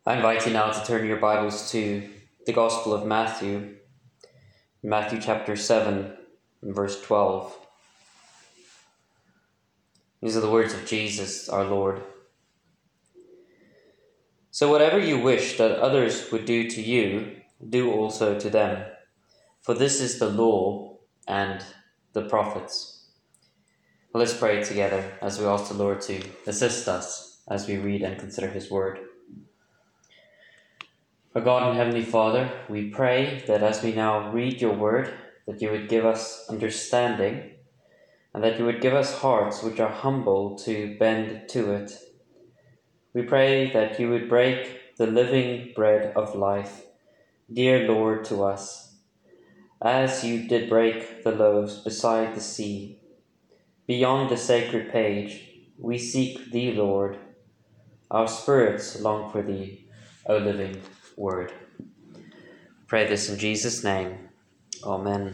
I invite you now to turn your Bibles to the Gospel of Matthew, Matthew chapter 7, verse 12. These are the words of Jesus, our Lord. So whatever you wish that others would do to you, do also to them. For this is the law and the prophets. Well, let's pray together as we ask the Lord to assist us as we read and consider his word. Our God and Heavenly Father, we pray that as we now read your word, that you would give us understanding and that you would give us hearts which are humble to bend to it. We pray that you would break the living bread of life, dear Lord, to us, as you did break the loaves beside the sea. Beyond the sacred page, we seek thee, Lord. Our spirits long for thee, O living word. Pray this in Jesus' name. Amen.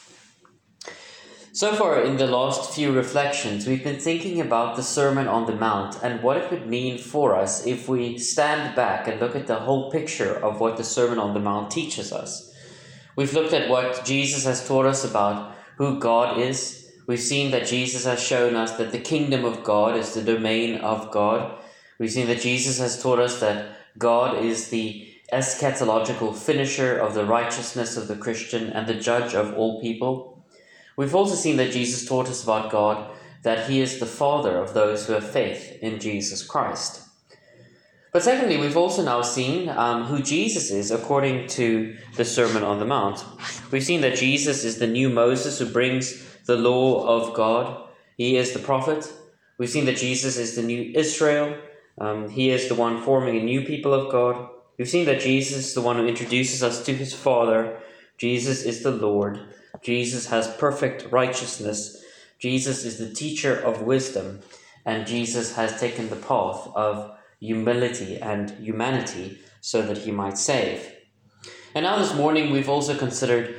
So far in the last few reflections, we've been thinking about the Sermon on the Mount and what it would mean for us if we stand back and look at the whole picture of what the Sermon on the Mount teaches us. We've looked at what Jesus has taught us about who God is. We've seen that Jesus has shown us that the kingdom of God is the domain of God. We've seen that Jesus has taught us that God is the eschatological finisher of the righteousness of the Christian and the judge of all people. We've also seen that Jesus taught us about God, that he is the Father of those who have faith in Jesus Christ. But secondly, we've also now seen who Jesus is according to the Sermon on the Mount. We've seen that Jesus is the new Moses who brings the law of God. He is the prophet. We've seen that Jesus is the new Israel. He is the one forming a new people of God. We've seen that Jesus is the one who introduces us to his Father. Jesus is the Lord. Jesus has perfect righteousness. Jesus is the teacher of wisdom. And Jesus has taken the path of humility and humanity so that he might save. And now this morning we've also considered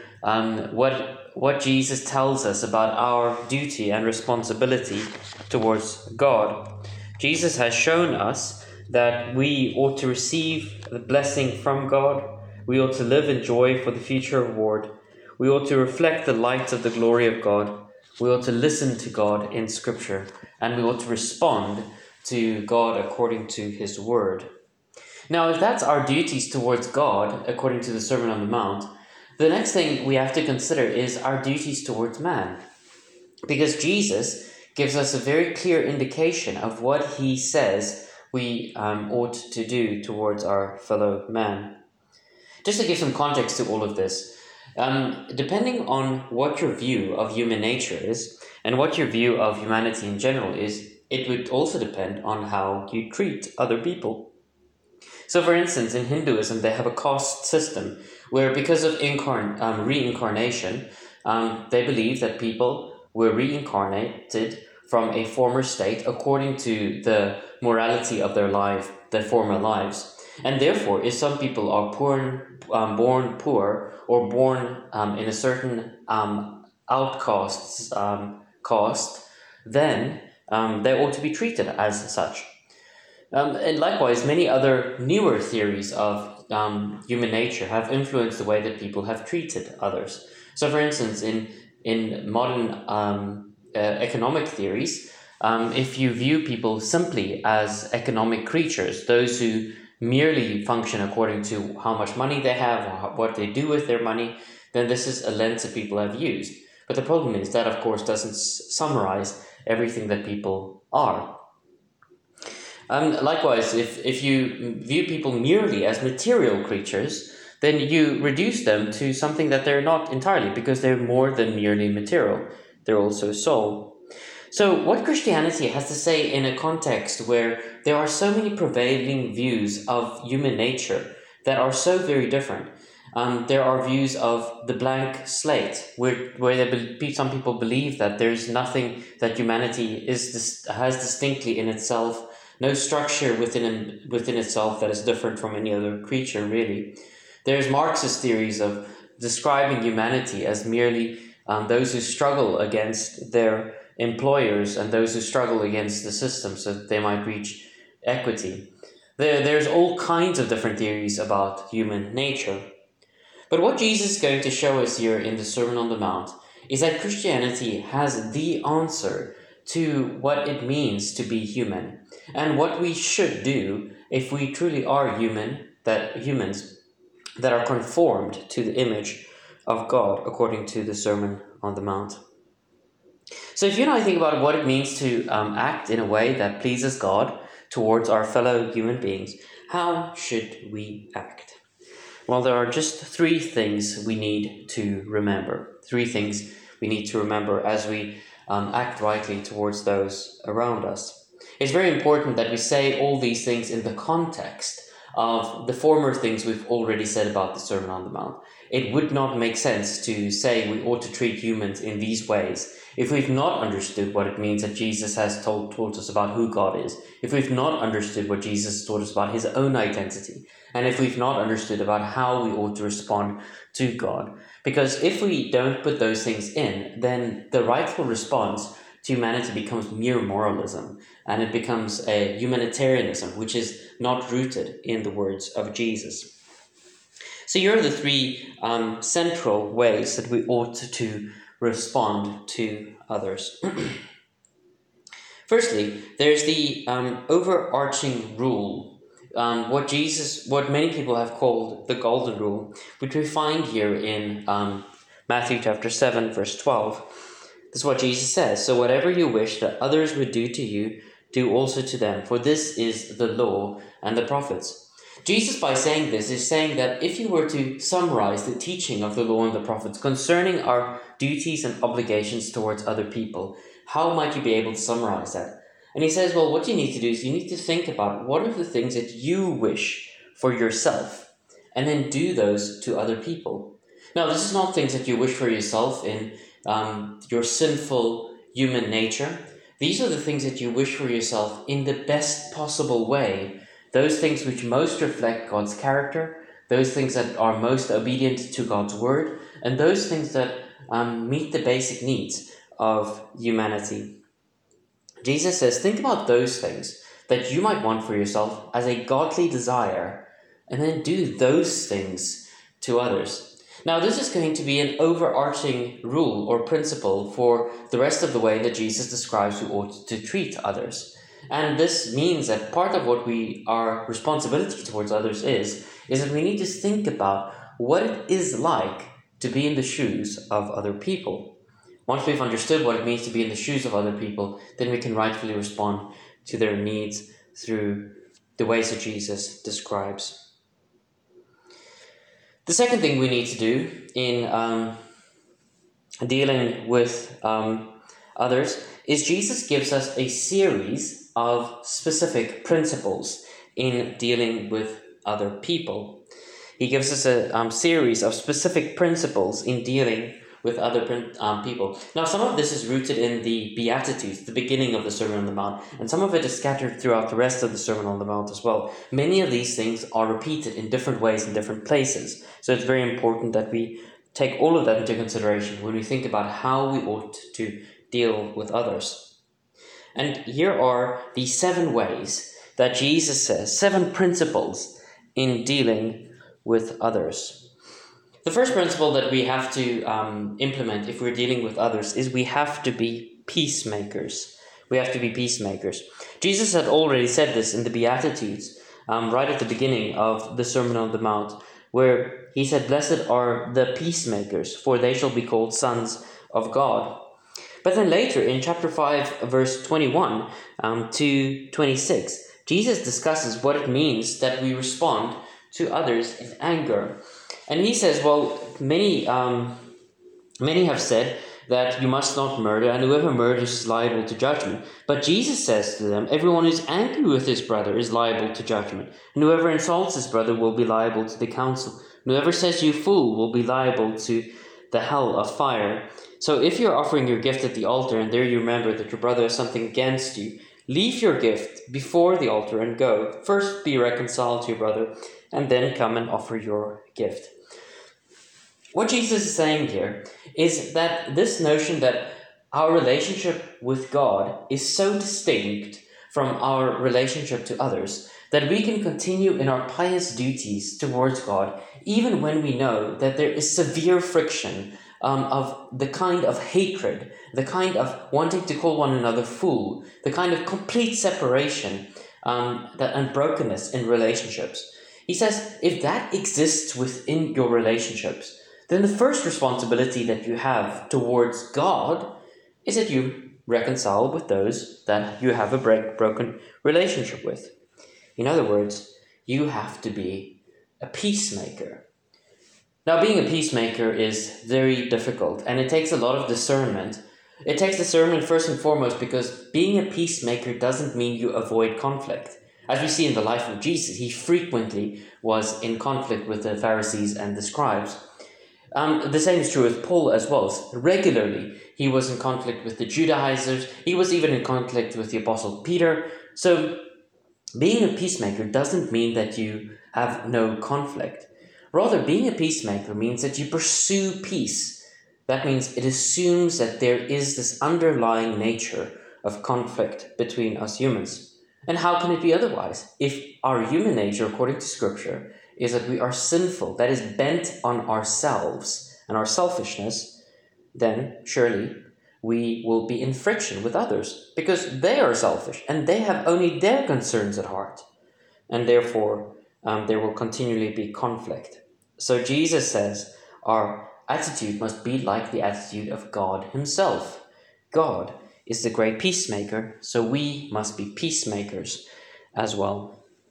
what Jesus tells us about our duty and responsibility towards God. Jesus has shown us that we ought to receive the blessing from God. We ought to live in joy for the future reward. We ought to reflect the light of the glory of God. We ought to listen to God in Scripture. And we ought to respond to God according to his word. Now, if that's our duties towards God, according to the Sermon on the Mount, the next thing we have to consider is our duties towards man. Because Jesus gives us a very clear indication of what he says we ought to do towards our fellow man. Just to give some context to all of this, depending on what your view of human nature is, and what your view of humanity in general is, it would also depend on how you treat other people. So for instance, in Hinduism, they have a caste system where because of reincarnation, they believe that people were reincarnated from a former state according to the morality of their former lives. And therefore, if some people are born poor or born in a certain outcast caste, then they ought to be treated as such. And likewise, many other newer theories of human nature have influenced the way that people have treated others. So for instance, in modern economic theories, if you view people simply as economic creatures, those who merely function according to how much money they have or what they do with their money, then this is a lens that people have used. But the problem is that, of course, doesn't summarize everything that people are. Likewise, if you view people merely as material creatures, then you reduce them to something that they're not entirely, because they're more than merely material. They're also soul. So what Christianity has to say in a context where there are so many prevailing views of human nature that are so very different. There are views of the blank slate, where some people believe that there's nothing that humanity has distinctly in itself, no structure within itself that is different from any other creature, really. There's Marxist theories of describing humanity as merely those who struggle against their employers and those who struggle against the system so that they might reach equity. There's all kinds of different theories about human nature. But what Jesus is going to show us here in the Sermon on the Mount is that Christianity has the answer to what it means to be human and what we should do if we truly are humans that are conformed to the image of God according to the Sermon on the Mount. So if you and I think about what it means to act in a way that pleases God towards our fellow human beings, how should we act? Well, there are just three things we need to remember. Three things we need to remember as we act rightly towards those around us. It's very important that we say all these things in the context of the former things we've already said about the Sermon on the Mount. It would not make sense to say we ought to treat humans in these ways if we've not understood what it means that Jesus has told us about who God is, if we've not understood what Jesus taught us about his own identity, and if we've not understood about how we ought to respond to God. Because if we don't put those things in, then the rightful response to humanity becomes mere moralism, and it becomes a humanitarianism, which is not rooted in the words of Jesus. So here are the three central ways that we ought to respond to others. Firstly, there's the overarching rule, what many people have called the golden rule, which we find here in Matthew chapter 7, verse 12. This is what Jesus says: "So whatever you wish that others would do to you, do also to them, for this is the law and the prophets." Jesus, by saying this, is saying that if you were to summarize the teaching of the law and the prophets concerning our duties and obligations towards other people, how might you be able to summarize that? And he says, well, what you need to do is you need to think about what are the things that you wish for yourself, and then do those to other people. Now, this is not things that you wish for yourself in your sinful human nature. These are the things that you wish for yourself in the best possible way. Those things which most reflect God's character, those things that are most obedient to God's word, and those things that meet the basic needs of humanity. Jesus says, think about those things that you might want for yourself as a godly desire, and then do those things to others. Now, this is going to be an overarching rule or principle for the rest of the way that Jesus describes we ought to treat others. And this means that part of what our responsibility towards others is that we need to think about what it is like to be in the shoes of other people. Once we've understood what it means to be in the shoes of other people, then we can rightfully respond to their needs through the ways that Jesus describes. The second thing we need to do in dealing with others is Jesus gives us a series of specific principles in dealing with other people. He gives us a series of specific principles in dealing with other people. Now, some of this is rooted in the Beatitudes, the beginning of the Sermon on the Mount, and some of it is scattered throughout the rest of the Sermon on the Mount as well. Many of these things are repeated in different ways in different places, so it's very important that we take all of that into consideration when we think about how we ought to deal with others. And here are the 7 ways that Jesus says, 7 principles in dealing with others. The first principle that we have to implement if we're dealing with others is we have to be peacemakers. We have to be peacemakers. Jesus had already said this in the Beatitudes, right at the beginning of the Sermon on the Mount, where he said, "Blessed are the peacemakers, for they shall be called sons of God." But then later in chapter 5, verse 21 to 26, Jesus discusses what it means that we respond to others in anger. And he says, well, many have said that you must not murder, and whoever murders is liable to judgment. But Jesus says to them, everyone who's angry with his brother is liable to judgment, and whoever insults his brother will be liable to the council. And whoever says you fool will be liable to the hell of fire. So if you're offering your gift at the altar and there you remember that your brother has something against you, leave your gift before the altar and go. First be reconciled to your brother, and then come and offer your gift. What Jesus is saying here is that this notion that our relationship with God is so distinct from our relationship to others that we can continue in our pious duties towards God, even when we know that there is severe friction of the kind of hatred, the kind of wanting to call one another fool, the kind of complete separation and brokenness in relationships. He says, if that exists within your relationships, then the first responsibility that you have towards God is that you reconcile with those that you have a broken relationship with. In other words, you have to be a peacemaker. Now, being a peacemaker is very difficult, and it takes a lot of discernment. It takes discernment first and foremost because being a peacemaker doesn't mean you avoid conflict. As we see in the life of Jesus, he frequently was in conflict with the Pharisees and the scribes. The same is true with Paul as well. Regularly, he was in conflict with the Judaizers. He was even in conflict with the Apostle Peter. So, being a peacemaker doesn't mean that you have no conflict. Rather, being a peacemaker means that you pursue peace. That means it assumes that there is this underlying nature of conflict between us humans. And how can it be otherwise? If our human nature, according to Scripture, is that we are sinful, that is bent on ourselves and our selfishness, then surely we will be in friction with others because they are selfish and they have only their concerns at heart. And therefore, there will continually be conflict. So Jesus says our attitude must be like the attitude of God himself. God is the great peacemaker, so we must be peacemakers as well.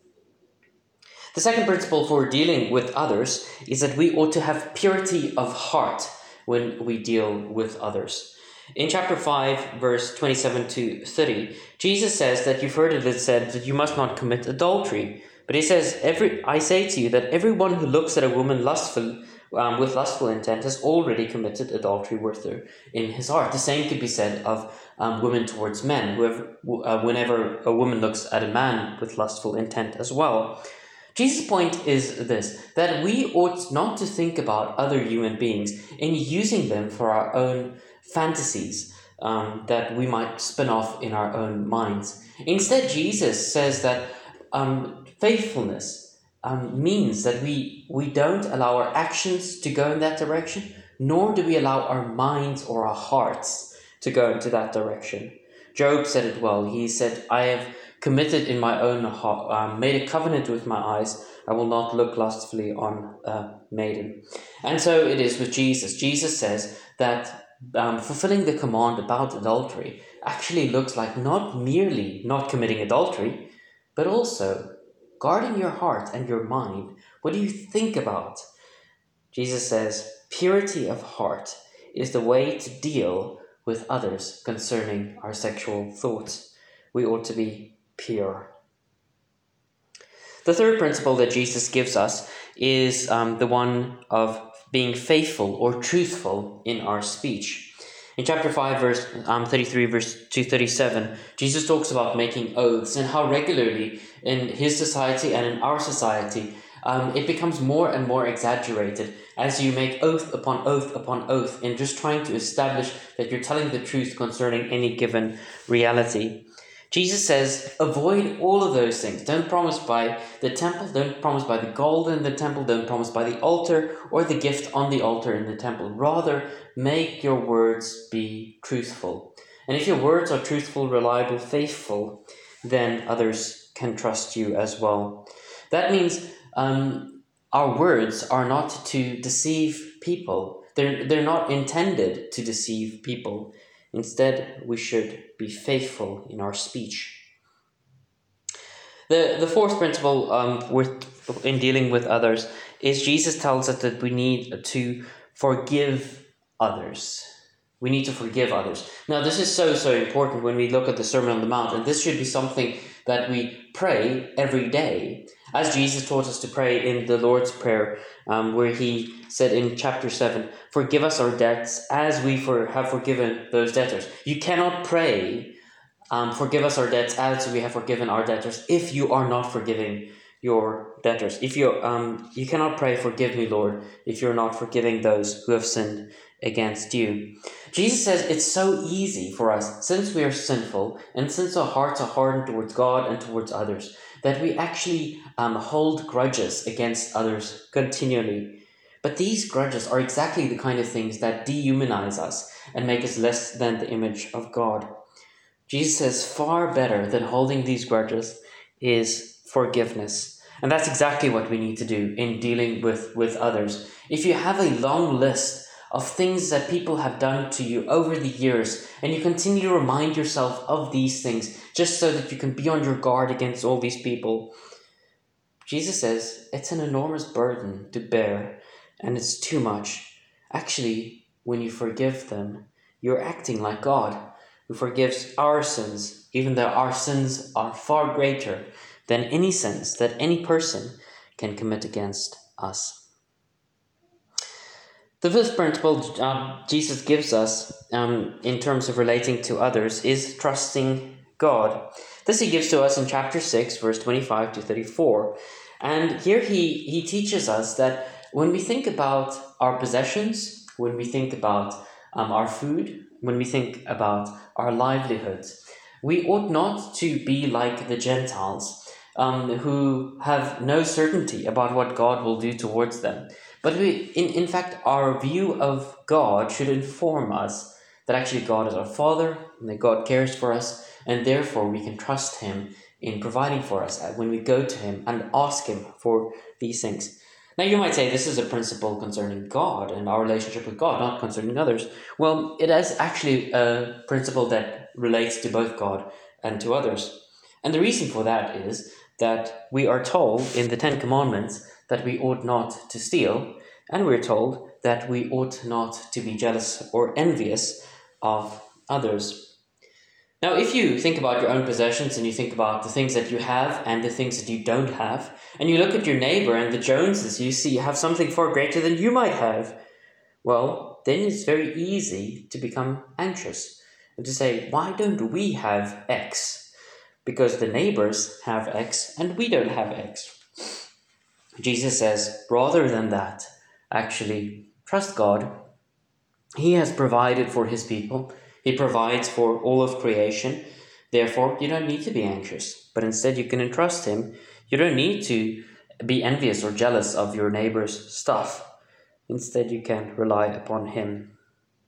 The second principle for dealing with others is that we ought to have purity of heart when we deal with others. In chapter 5, verse 27 to 30, Jesus says that you've heard it said that you must not commit adultery. But he says, I say to you that everyone who looks at a woman with lustful intent has already committed adultery with her in his heart. The same could be said of women towards men, whenever a woman looks at a man with lustful intent as well. Jesus' point is this, that we ought not to think about other human beings in using them for our own fantasies that we might spin off in our own minds. Instead, Jesus says that faithfulness means that we don't allow our actions to go in that direction, nor do we allow our minds or our hearts to go into that direction. Job said it well. He said, I have committed in my own heart, made a covenant with my eyes, I will not look lustfully on a maiden. And so it is with Jesus. Jesus says that fulfilling the command about adultery actually looks like not merely not committing adultery, but also guarding your heart and your mind. What do you think about? Jesus says, purity of heart is the way to deal with others concerning our sexual thoughts. We ought to be pure. The third principle that Jesus gives us is the one of being faithful or truthful in our speech. In chapter 5, verse 33, verse 237, Jesus talks about making oaths and how regularly in his society and in our society it becomes more and more exaggerated as you make oath upon oath upon oath in just trying to establish that you're telling the truth concerning any given reality. Jesus says, avoid all of those things. Don't promise by the temple, don't promise by the gold in the temple, don't promise by the altar or the gift on the altar in the temple. Rather, make your words be truthful. And if your words are truthful, reliable, faithful, then others can trust you as well. That means our words are not to deceive people. They're not intended to deceive people. Instead, we should be faithful in our speech. The fourth principle in dealing with others is Jesus tells us that we need to forgive others. We need to forgive others. Now, this is so important when we look at the Sermon on the Mount, and this should be something that we pray every day, as Jesus taught us to pray in the Lord's Prayer, where he said in chapter 7, forgive us our debts as we have forgiven those debtors. You cannot pray, forgive us our debts as we have forgiven our debtors, if you are not forgiving your debtors. If you cannot pray, forgive me, Lord, if you're not forgiving those who have sinned against you. Jesus says it's so easy for us, since we are sinful and since our hearts are hardened towards God and towards others, that we actually hold grudges against others continually. But these grudges are exactly the kind of things that dehumanize us and make us less than the image of God. Jesus says far better than holding these grudges is forgiveness. And that's exactly what we need to do in dealing with others. If you have a long list of things that people have done to you over the years, and you continue to remind yourself of these things just so that you can be on your guard against all these people, Jesus says it's an enormous burden to bear, and it's too much. Actually, when you forgive them, you're acting like God, who forgives our sins, even though our sins are far greater than any sins that any person can commit against us. The fifth principle Jesus gives us in terms of relating to others is trusting God. This he gives to us in chapter 6, verse 25 to 34. And here he teaches us that when we think about our possessions, when we think about our food, when we think about our livelihoods, we ought not to be like the Gentiles who have no certainty about what God will do towards them. But in fact, our view of God should inform us that actually God is our Father, and that God cares for us, and therefore we can trust Him in providing for us when we go to Him and ask Him for these things. Now you might say this is a principle concerning God and our relationship with God, not concerning others. Well, it is actually a principle that relates to both God and to others. And the reason for that is that we are told in the Ten Commandments that we ought not to steal, and we're told that we ought not to be jealous or envious of others. Now, if you think about your own possessions and you think about the things that you have and the things that you don't have, and you look at your neighbor and the Joneses you see have something far greater than you might have, well, then it's very easy to become anxious and to say, why don't we have X? Because the neighbors have X and we don't have X. Jesus says, rather than that, actually, trust God. He has provided for His people. He provides for all of creation. Therefore, you don't need to be anxious, but instead you can entrust Him. You don't need to be envious or jealous of your neighbor's stuff. Instead, you can rely upon Him.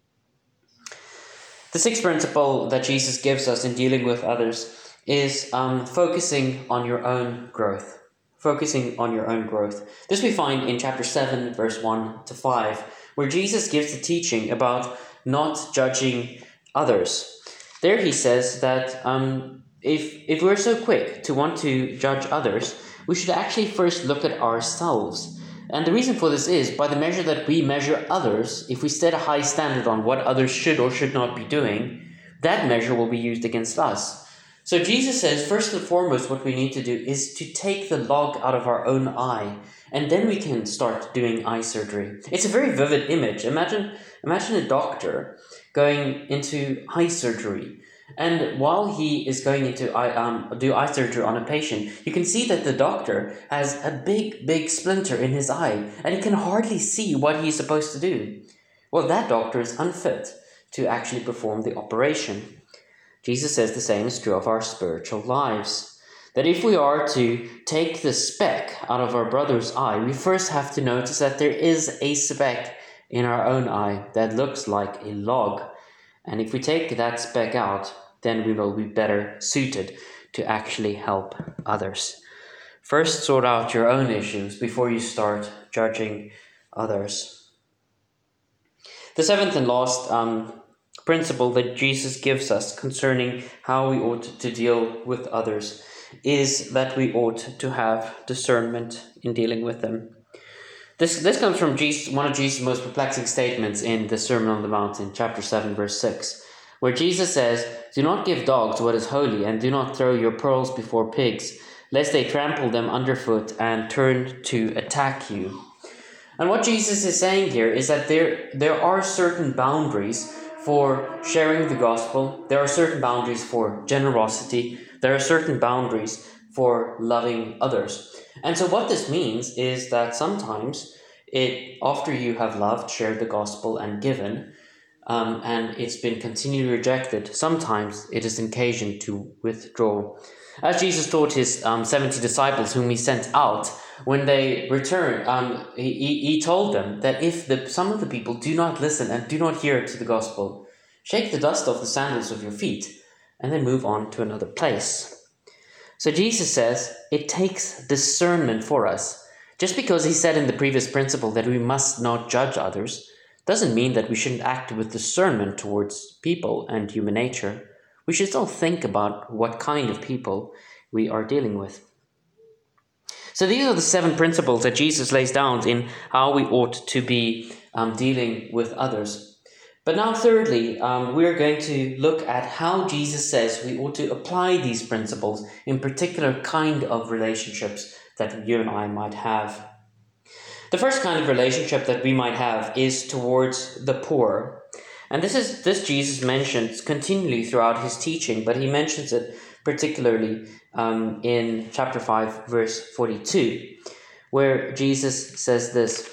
The sixth principle that Jesus gives us in dealing with others is focusing on your own growth. Focusing on your own growth. This we find in chapter 7, verse 1 to 5, where Jesus gives the teaching about not judging others. There he says that if we're so quick to want to judge others, we should actually first look at ourselves. And the reason for this is, by the measure that we measure others, if we set a high standard on what others should or should not be doing, that measure will be used against us. So Jesus says, first and foremost, what we need to do is to take the log out of our own eye, and then we can start doing eye surgery. It's a very vivid image. Imagine a doctor going into eye surgery, and while he is going into do eye surgery on a patient, you can see that the doctor has a big splinter in his eye, and he can hardly see what he's supposed to do. Well, that doctor is unfit to actually perform the operation. Jesus says the same is true of our spiritual lives. That if we are to take the speck out of our brother's eye, we first have to notice that there is a speck in our own eye that looks like a log. And if we take that speck out, then we will be better suited to actually help others. First, sort out your own issues before you start judging others. The seventh and last principle that Jesus gives us concerning how we ought to deal with others is that we ought to have discernment in dealing with them. This comes from one of Jesus' most perplexing statements in the Sermon on the Mount in chapter 7, verse 6, where Jesus says, "Do not give dogs what is holy, and do not throw your pearls before pigs, lest they trample them underfoot and turn to attack you." And what Jesus is saying here is that there are certain boundaries for sharing the gospel. There are certain boundaries for generosity. There are certain boundaries for loving others. And so what this means is that sometimes after you have loved, shared the gospel, and given, and it's been continually rejected, sometimes it is an occasion to withdraw. As Jesus taught his 70 disciples whom he sent out, when they returned, he told them that if some of the people do not listen and do not hear to the gospel, shake the dust off the sandals of your feet and then move on to another place. So Jesus says it takes discernment for us. Just because he said in the previous principle that we must not judge others, doesn't mean that we shouldn't act with discernment towards people and human nature. We should still think about what kind of people we are dealing with. So these are the 7 principles that Jesus lays down in how we ought to be dealing with others. But now thirdly, we're going to look at how Jesus says we ought to apply these principles in particular kind of relationships that you and I might have. The first kind of relationship that we might have is towards the poor. And this Jesus mentions continually throughout his teaching, but he mentions it particularly in chapter 5, verse 42, where Jesus says this: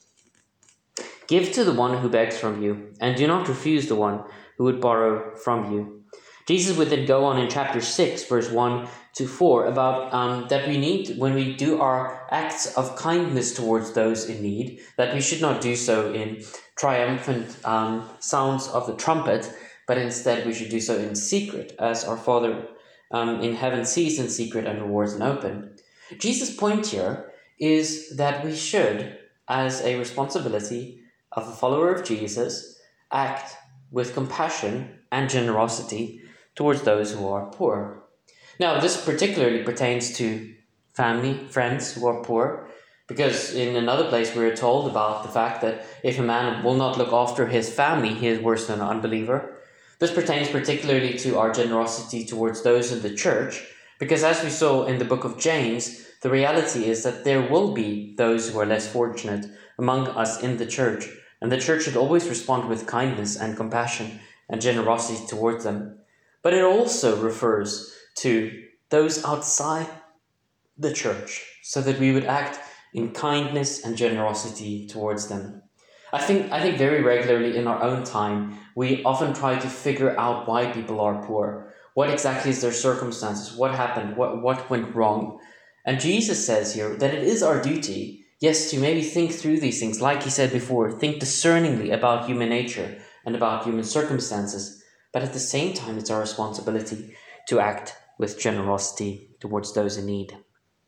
"Give to the one who begs from you, and do not refuse the one who would borrow from you." Jesus would then go on in chapter 6, verse 1 to 4, about that we need, when we do our acts of kindness towards those in need, that we should not do so in triumphant sounds of the trumpet, but instead we should do so in secret, as our Father in heaven sees in secret and rewards in open. Jesus' point here is that we should, as a responsibility of a follower of Jesus, act with compassion and generosity towards those who are poor. Now, this particularly pertains to family, friends who are poor, because in another place we are told about the fact that if a man will not look after his family, he is worse than an unbeliever. This pertains particularly to our generosity towards those in the church, because as we saw in the book of James, the reality is that there will be those who are less fortunate among us in the church, and the church should always respond with kindness and compassion and generosity towards them. But it also refers to those outside the church, so that we would act in kindness and generosity towards them. I think very regularly in our own time, we often try to figure out why people are poor. What exactly is their circumstances? What happened? What went wrong? And Jesus says here that it is our duty, yes, to maybe think through these things, like he said before, think discerningly about human nature and about human circumstances. But at the same time, it's our responsibility to act with generosity towards those in need.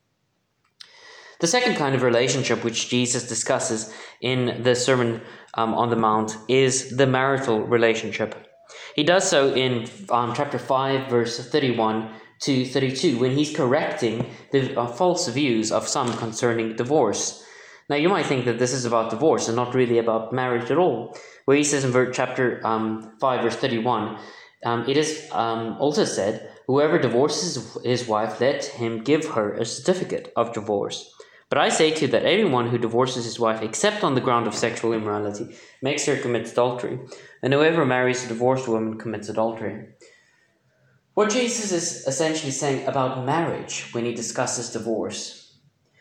The second kind of relationship which Jesus discusses in the Sermon on the Mount is the marital relationship. He does so in chapter 5, verse 31 to 32, when he's correcting the false views of some concerning divorce. Now, you might think that this is about divorce and not really about marriage at all, where he says in chapter 5, verse 31, it is also said, "Whoever divorces his wife, let him give her a certificate of divorce. But I say to you that everyone who divorces his wife except on the ground of sexual immorality makes her commit adultery, and whoever marries a divorced woman commits adultery." What Jesus is essentially saying about marriage when he discusses divorce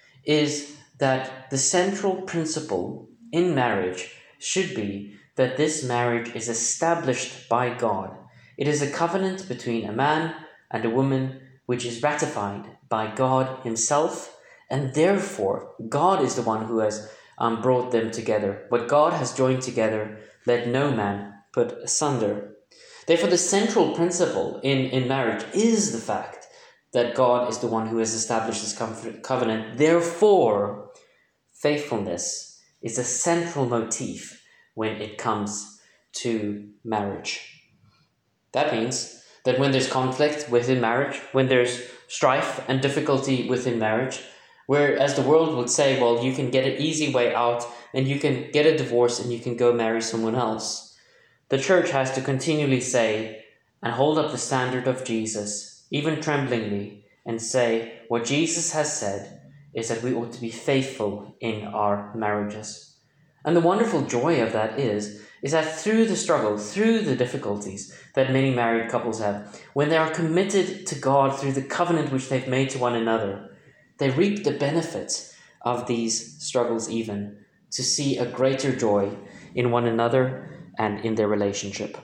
is that the central principle in marriage should be that this marriage is established by God. It is a covenant between a man and a woman which is ratified by God himself, and therefore God is the one who has brought them together. What God has joined together, let no man put asunder. Therefore, the central principle in marriage is the fact that God is the one who has established this covenant. Therefore, faithfulness is a central motif when it comes to marriage. That means that when there's conflict within marriage, when there's strife and difficulty within marriage, whereas the world would say, well, you can get an easy way out and you can get a divorce and you can go marry someone else, the church has to continually say and hold up the standard of Jesus, even tremblingly, and say what Jesus has said is that we ought to be faithful in our marriages. And the wonderful joy of that is that through the struggle, through the difficulties that many married couples have, when they are committed to God through the covenant which they've made to one another, they reap the benefits of these struggles even, to see a greater joy in one another and in their relationship.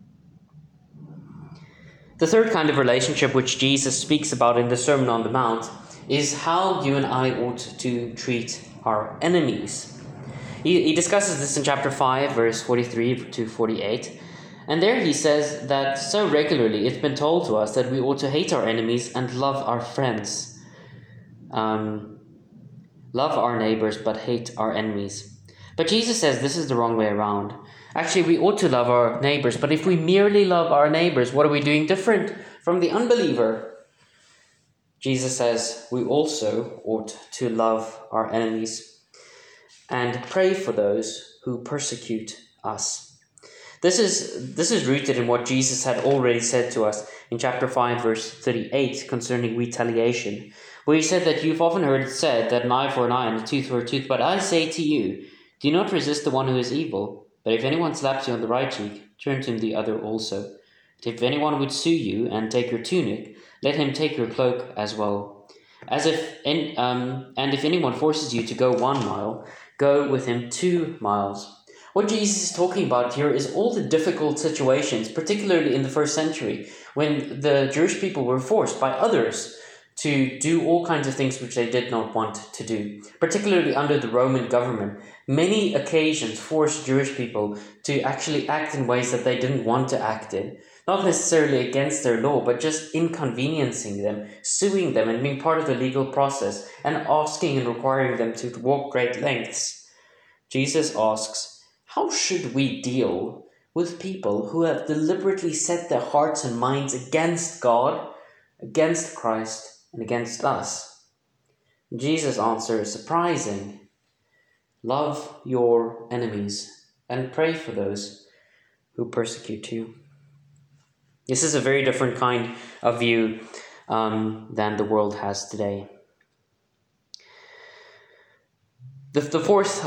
The third kind of relationship which Jesus speaks about in the Sermon on the Mount is how you and I ought to treat our enemies. He discusses this in chapter 5, verse 43 to 48. And there he says that so regularly it's been told to us that we ought to hate our enemies and love our friends. Love our neighbors, but hate our enemies. But Jesus says this is the wrong way around. Actually, we ought to love our neighbors, but if we merely love our neighbors, what are we doing different from the unbeliever? Jesus says we also ought to love our enemies and pray for those who persecute us. This is rooted in what Jesus had already said to us in chapter 5, verse 38 concerning retaliation, where he said that you've often heard it said that an eye for an eye and a tooth for a tooth, but I say to you, do not resist the one who is evil, but if anyone slaps you on the right cheek, turn to him the other also. But if anyone would sue you and take your tunic, let him take your cloak as well. And if anyone forces you to go 1 mile, go with him 2 miles. What Jesus is talking about here is all the difficult situations, particularly in the first century, when the Jewish people were forced by others to do all kinds of things which they did not want to do. Particularly under the Roman government, many occasions forced Jewish people to actually act in ways that they didn't want to act in. Not necessarily against their law, but just inconveniencing them, suing them and being part of the legal process, and asking and requiring them to walk great lengths. Jesus asks, how should we deal with people who have deliberately set their hearts and minds against God, against Christ, and against us? Jesus' answer is surprising. Love your enemies and pray for those who persecute you. This is a very different kind of view than the world has today. The fourth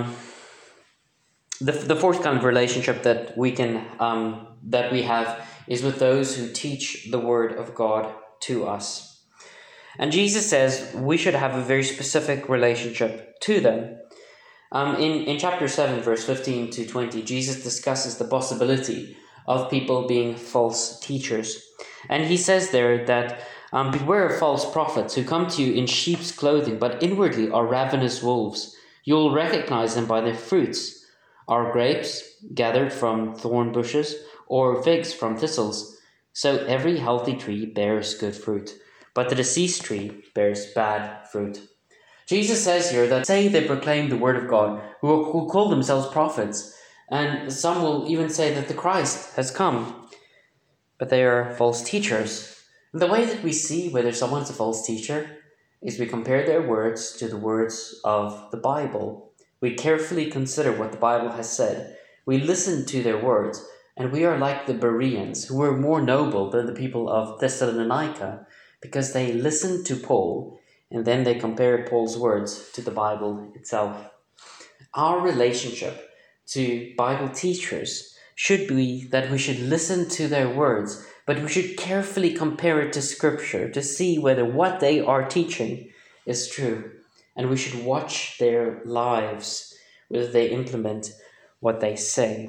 kind of relationship that we have is with those who teach the word of God to us. And Jesus says we should have a very specific relationship to them. In chapter 7, verse 15 to 20, Jesus discusses the possibility of people being false teachers. And he says there that beware of false prophets who come to you in sheep's clothing, but inwardly are ravenous wolves. You will recognize them by their fruits. Are grapes gathered from thorn bushes, or figs from thistles? So every healthy tree bears good fruit, but the deceased tree bears bad fruit. Jesus says here that say they proclaim the word of God, who call themselves prophets, and some will even say that the Christ has come, but they are false teachers. And the way that we see whether someone's a false teacher is we compare their words to the words of the Bible. We carefully consider what the Bible has said. We listen to their words, and we are like the Bereans, who were more noble than the people of Thessalonica, because they listened to Paul, and then they compared Paul's words to the Bible itself. Our relationship to Bible teachers should be that we should listen to their words, but we should carefully compare it to Scripture to see whether what they are teaching is true. And we should watch their lives, whether they implement what they say.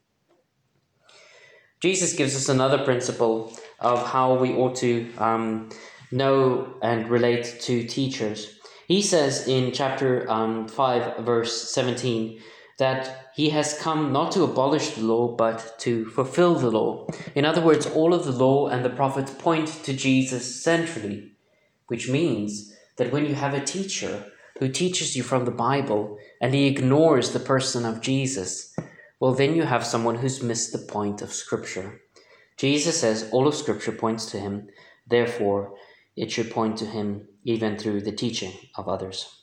Jesus gives us another principle of how we ought to know and relate to teachers. He says in chapter 5, verse 17, that he has come not to abolish the law, but to fulfill the law. In other words, all of the law and the prophets point to Jesus centrally, which means that when you have a teacher who teaches you from the Bible and he ignores the person of Jesus, well, then you have someone who's missed the point of Scripture. Jesus says all of Scripture points to him, therefore it should point to him even through the teaching of others.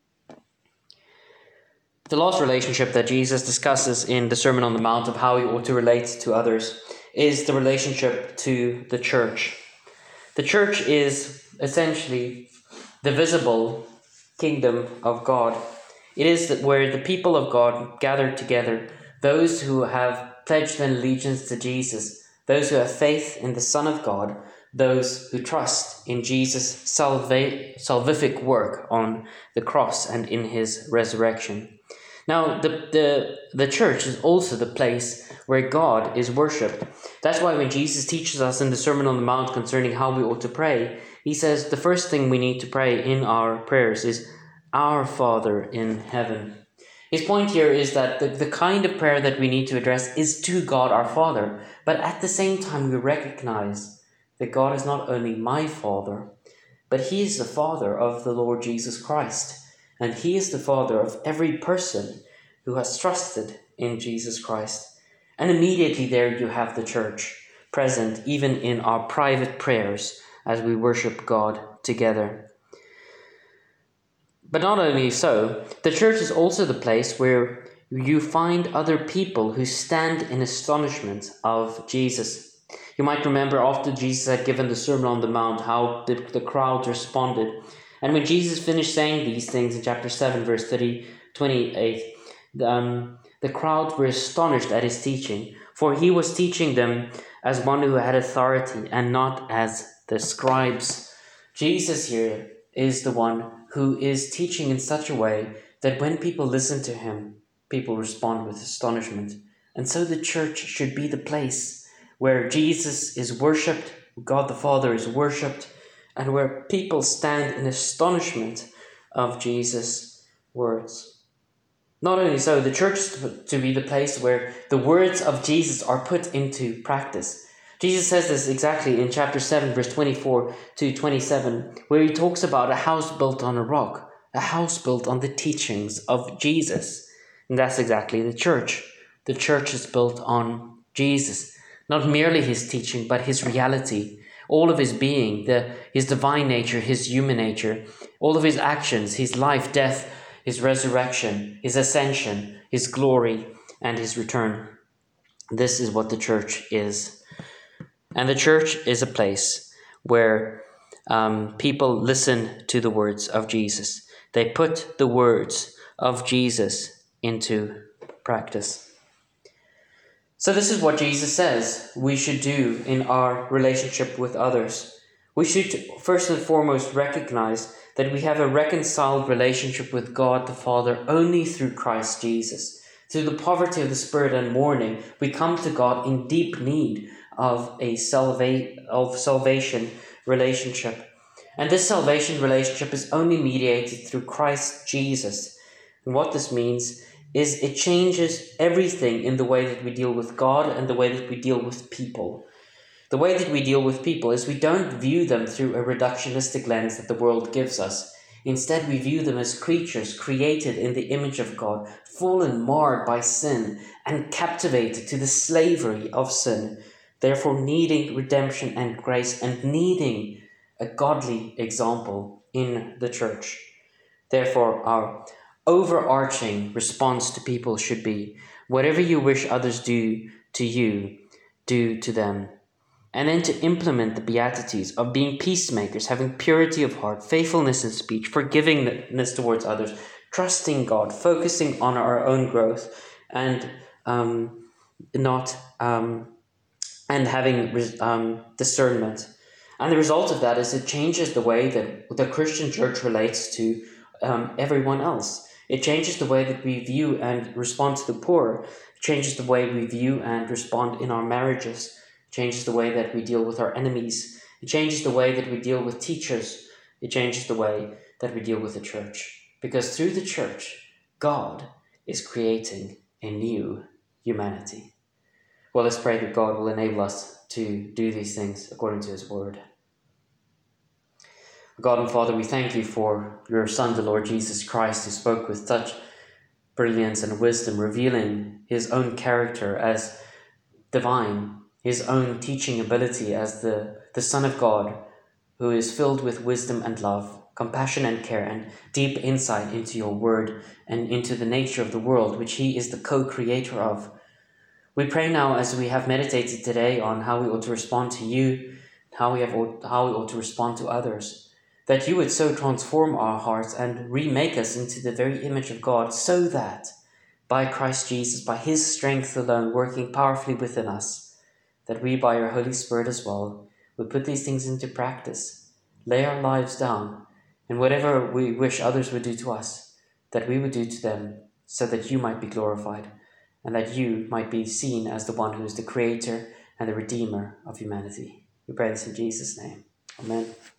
The last relationship that Jesus discusses in the Sermon on the Mount of how we ought to relate to others is the relationship to the church. The church is essentially the visible kingdom of God. It is where the people of God gather together, those who have pledged an allegiance to Jesus, those who have faith in the Son of God, those who trust in Jesus' salvific work on the cross and in his resurrection. Now, the church is also the place where God is worshipped. That's why when Jesus teaches us in the Sermon on the Mount concerning how we ought to pray, he says the first thing we need to pray in our prayers is, Our Father in heaven. His point here is that the kind of prayer that we need to address is to God our Father, but at the same time we recognize that God is not only my Father, but he is the Father of the Lord Jesus Christ. And he is the Father of every person who has trusted in Jesus Christ. And immediately there you have the church present, even in our private prayers as we worship God together. But not only so, the church is also the place where you find other people who stand in astonishment of Jesus. You might remember after Jesus had given the Sermon on the Mount how the crowd responded. And when Jesus finished saying these things in chapter 7, verse 28, the crowd were astonished at his teaching, for he was teaching them as one who had authority and not as the scribes. Jesus here is the one who is teaching in such a way that when people listen to him, people respond with astonishment. And so the church should be the place where Jesus is worshipped, God the Father is worshipped, and where people stand in astonishment of Jesus' words. Not only so, the church is to be the place where the words of Jesus are put into practice. Jesus says this exactly in chapter 7, verse 24 to 27, where he talks about a house built on a rock, a house built on the teachings of Jesus. And that's exactly the church. The church is built on Jesus, not merely his teaching, but his reality. All of his being, his divine nature, his human nature, all of his actions, his life, death, his resurrection, his ascension, his glory, and his return. This is what the church is. And the church is a place where people listen to the words of Jesus. They put the words of Jesus into practice. So this is what Jesus says we should do in our relationship with others. We should first and foremost recognize that we have a reconciled relationship with God the Father only through Christ Jesus. Through the poverty of the spirit and mourning, we come to God in deep need of a salvation relationship. And this salvation relationship is only mediated through Christ Jesus. And what this means is it changes everything in the way that we deal with God and the way that we deal with people. The way that we deal with people is we don't view them through a reductionistic lens that the world gives us. Instead, we view them as creatures created in the image of God, fallen, marred by sin, and captivated to the slavery of sin, therefore needing redemption and grace and needing a godly example in the church. Therefore, our overarching response to people should be, whatever you wish others do to you, do to them. And then to implement the Beatitudes of being peacemakers, having purity of heart, faithfulness in speech, forgivingness towards others, trusting God, focusing on our own growth, and having discernment. And the result of that is it changes the way that the Christian church relates to everyone else. It changes the way that we view and respond to the poor. It changes the way we view and respond in our marriages. It changes the way that we deal with our enemies. It changes the way that we deal with teachers. It changes the way that we deal with the church. Because through the church, God is creating a new humanity. Well, let's pray that God will enable us to do these things according to his word. God and Father, we thank you for your Son, the Lord Jesus Christ, who spoke with such brilliance and wisdom, revealing his own character as divine, his own teaching ability as the Son of God, who is filled with wisdom and love, compassion and care, and deep insight into your word and into the nature of the world, which he is the co-creator of. We pray now, as we have meditated today on how we ought to respond to you, how we ought to respond to others, that you would so transform our hearts and remake us into the very image of God, so that by Christ Jesus, by his strength alone, working powerfully within us, that we by your Holy Spirit as well would put these things into practice, lay our lives down, and whatever we wish others would do to us, that we would do to them so that you might be glorified, and that you might be seen as the one who is the creator and the redeemer of humanity. We pray this in Jesus' name. Amen.